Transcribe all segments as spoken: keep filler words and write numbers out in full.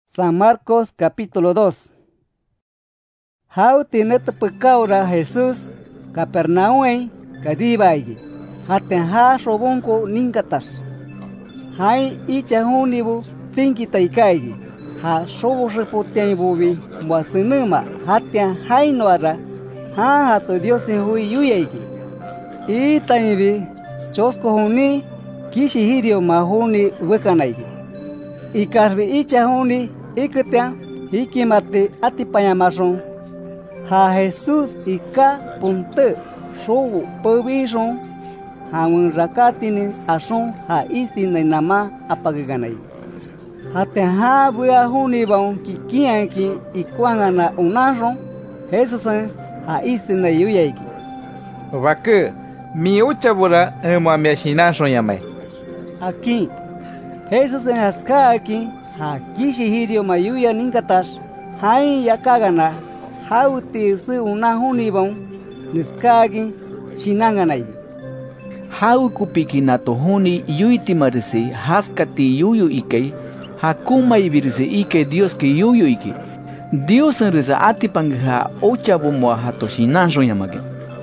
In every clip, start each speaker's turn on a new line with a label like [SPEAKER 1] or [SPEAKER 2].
[SPEAKER 1] San Marcos capítulo dos. How tinet pecaura Jesús Capernaum kadibay. Haten ha robonko ningatas. Hai icha hunibu tinki taikai. Ha sobo repoten bubi muasinuma haten hai noara. Ha hato Dios en hui yuyeki. I taibi chosko huni kishi hirio mahuni wekanaiki. I karbi icha huni iketan hikimate atipayamason. Ha Jesús ika punte sobo pebison. Ha un rakatini ason ha isi na nama apageganai. Haten ha bua huni bon kikianki ikuangana unason. Jesús ha isi na yuyaiki.
[SPEAKER 2] Vaque mi uchabura ema mi ashinason yamai.
[SPEAKER 1] Aquí Jesús en haska aquí ha kishi hirio mayuya ningatas hai yakagana hauti su una hunibon niskagi shinanganai.
[SPEAKER 3] Hau kupiki nato huni yuiti marisi haskati yuyu ike hakuma ibirisi ike Dios ki yuyu ike Dios en risa atipangha ochabu mo hato shinanson yamage.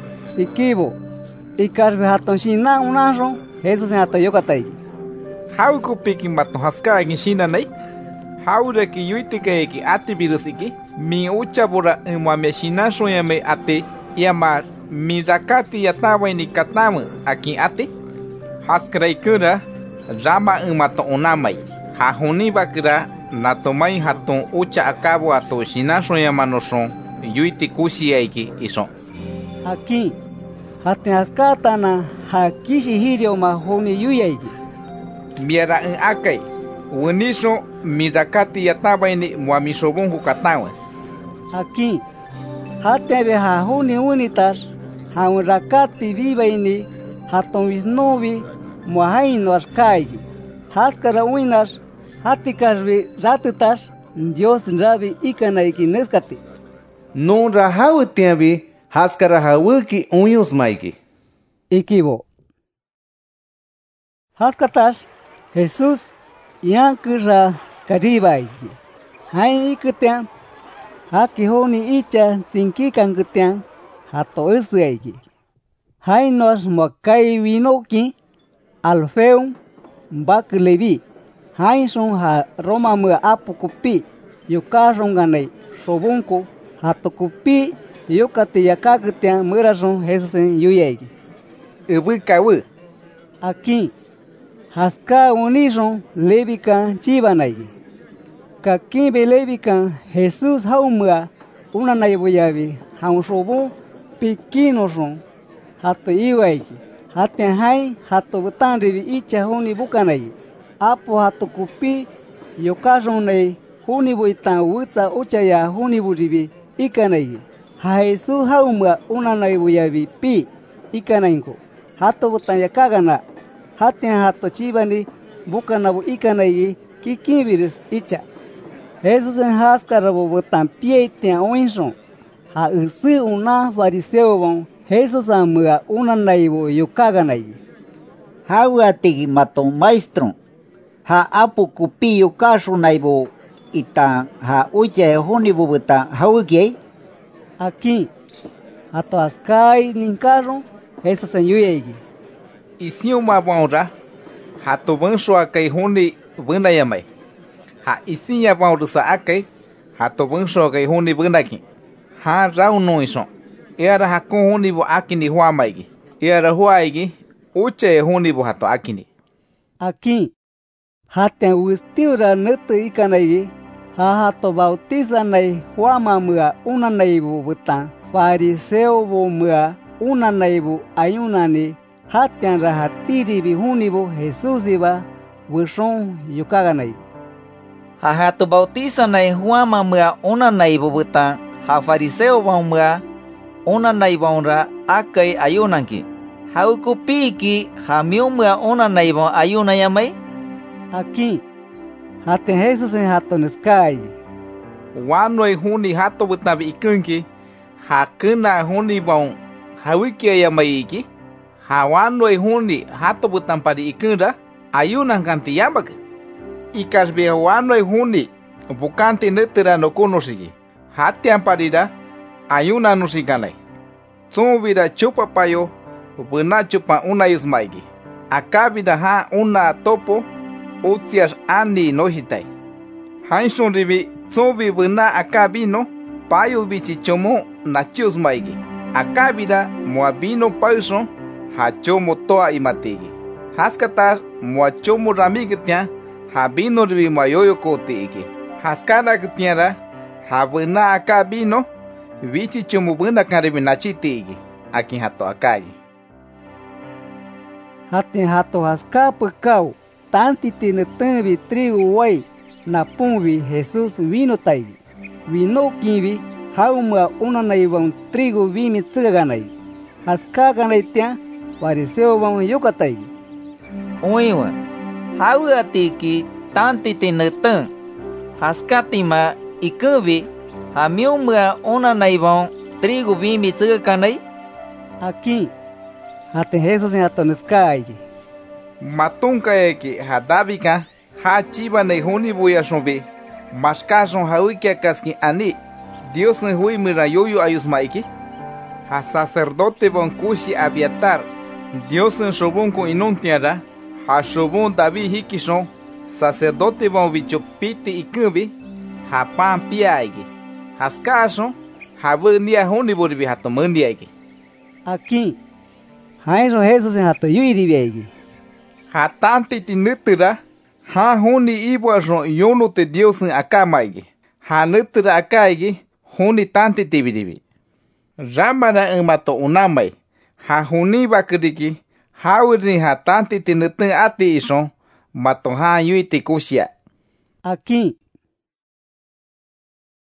[SPEAKER 1] Ikibo ikarbe hato shinan unason Jesús en hato yokatai.
[SPEAKER 2] How kupiki mato haska in shina nai? How de ki yuitike ki ati virusiki? Mi uchabura ema me shinason yame ate yamar mi rakati yatawa ni katamu aki ate? Haskrai kura rama emato onamai. Ha huni bakira natomai haton ucha akabo ato shinason yamanoson yuiti kushi aiki ison.
[SPEAKER 1] Aquí haten haskatana ha kishi hirio mahoni yuyaiki.
[SPEAKER 2] Miera en akai weniso mi rakati yatawa ni muamisobongu katawa.
[SPEAKER 1] Aquí hatebe ha huni unitas ha un rakati vivaini haton visnovi muahaino askai. Haskara uinas hatikarvi ratitas Dios rabi ikanaiki neskati.
[SPEAKER 4] Non rahau tiabi haskara hawuki unyus maiki.
[SPEAKER 1] Ikibo haskatas Jesús yankira karibaiki. Hai ikutian haki honi icha sinkikan kutian hato esaiki. Hai nos mokai winoki alfeum bak levi. Hai son ha Roma mua apukupi yukason ganai sobunko hato kupi yukati yakakutian murason Jesús en yuyaiki.
[SPEAKER 2] Ebu kawu.
[SPEAKER 1] Aquí haska unison levikan chibanai. Kakimbe levikan Jesús haumua una naibuyabi haun sobo pikinoson hato iwaiki. Haten hai hato butanribi icha huni bukanai. Apo hato kupi yokason nei huni buitan wutsa uchaya huni buribi ikanai. Ha Jesús haumua una naibuyabi pi ikanainko. Hato butan yakagana. Haten hato chibani bukanabu ikanai kikibiris icha. Jesús en haskarabu butan pietian oinson. Ha usi una fariseo bon Jesús amua una naibu yukaganai.
[SPEAKER 5] Hauatigi mato maestro. Ha apu kupi yukasu naibu ita ha uche hunibu buta haugiei.
[SPEAKER 1] Aquí hato askai ninkaron Jesús en yuyeigi.
[SPEAKER 2] Isiu mabonra hato bonso akai huni bunda yamai. Ha isinya bonrusa akai hato bonso akai huni bundaki. Ha rau noison. Era hakon huni bo akini huamaigi. Era huaigi uche huni bo hato akini.
[SPEAKER 1] Aquí haten ustiura netu ikanai ha hato bautiza nai huama mua una naibu butan fariseo bo mua una naibu ayunani. Haten rahatiri bi hunibo Jesús iba buson yukaganai.
[SPEAKER 6] Ha hato bautiza nai huama mua una naibu butan ha fariseo ba mua una naibonra akai ayunanki. Hauku piki ha miumua una naibon ayuna yamai.
[SPEAKER 1] Aquí haten Jesús en hato neskai.
[SPEAKER 2] Wanoi huni hato butabi ikunki ha kuna huni bon hawiki yamai iki. Hawanoi huni hato butan padi ikunra ayunan kanti yambak. Ikas be wanoi huni Bukanti netera no konosigi. Hatian parira ayuna nusikanai. Tsumbira chupa payo buna chupa una ismaigi. Akabida ha una topo utias ani nohitai. Hainshun ribi tsumbi buna akabino payo bichi chomo nachius maigi. Akabida moabino pauson ha chomo toa imatigi. Haskatar moa chomo ramigitya ha bino ribi mayoyo kotigi. Haskana gitiara ha buna akabino bichi chomo buna karibi nachitigi. Akin hato akagi.
[SPEAKER 1] Hatin hato haska pekau tanti tinetembi trigo wai na pumbi Jesus vino tai. Vino kimbi hauma una naibang trigo vimi tsaganai. Haska ganai tia pariseo bang yokatai.
[SPEAKER 6] Uiwa, hau atiki tanti tinetem. Haska tima ikubi hamiumga una naibang trigo vimi tsaganai.
[SPEAKER 1] Aqui hatin Jesus en atoneskai.
[SPEAKER 2] Matunka eki hadabika ha chiba ne huni buya shombe. Maskason hauikia kaski ani. Dios ne hui mirayoyo ayusmaiki. Ha sacerdote bonkushi Abiatar. Dios en shobon ko inontiara. Ha shobon David hikishon. Sacerdote bon bichopiti ikumbi. Ha pan piaigi. Haskason ha bunia huni buribi hatomundiaigi.
[SPEAKER 1] Aqui hainso Jesus en hato yuiribiaigi.
[SPEAKER 2] Ha tanti tinutira ha huni ibuason yono te Dios en akamaigi. Ha nutira akaigi huni tanti tibiribi. Ramara en mato unamai. Ha huni bakiriki ha urini ha tanti tinutun ati ison mato ha yuiti kusia.
[SPEAKER 1] Aqui